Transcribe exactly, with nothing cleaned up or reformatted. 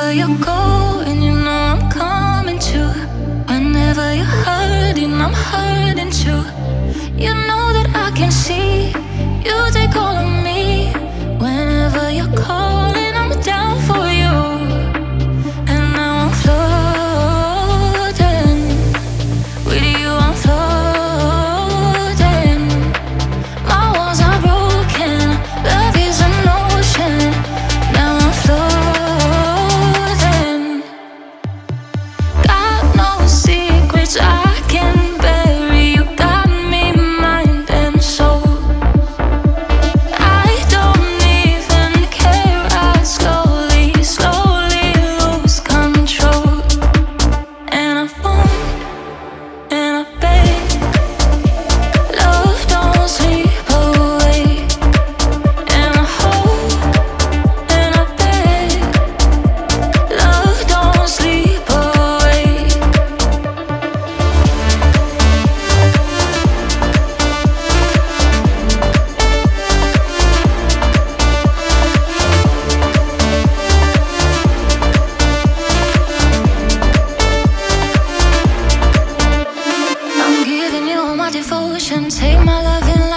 Wherever you're going, you know I'm coming too. Whenever you're hurting, I'm hurting too. You know that I can see you take all of me. Whenever you're calling, I'm down for you. And now I'm floating. With you I'm floating. My walls are broken. Love is an ocean. Now I'm floating. Got no secrets I can bury. You got me mind and soul. I don't even care. I slowly, slowly lose control. And I fall and I beg. Love don't sleep away. And I hope and I beg. Love don't sleep away. I'm giving you all my devotion. Take my love and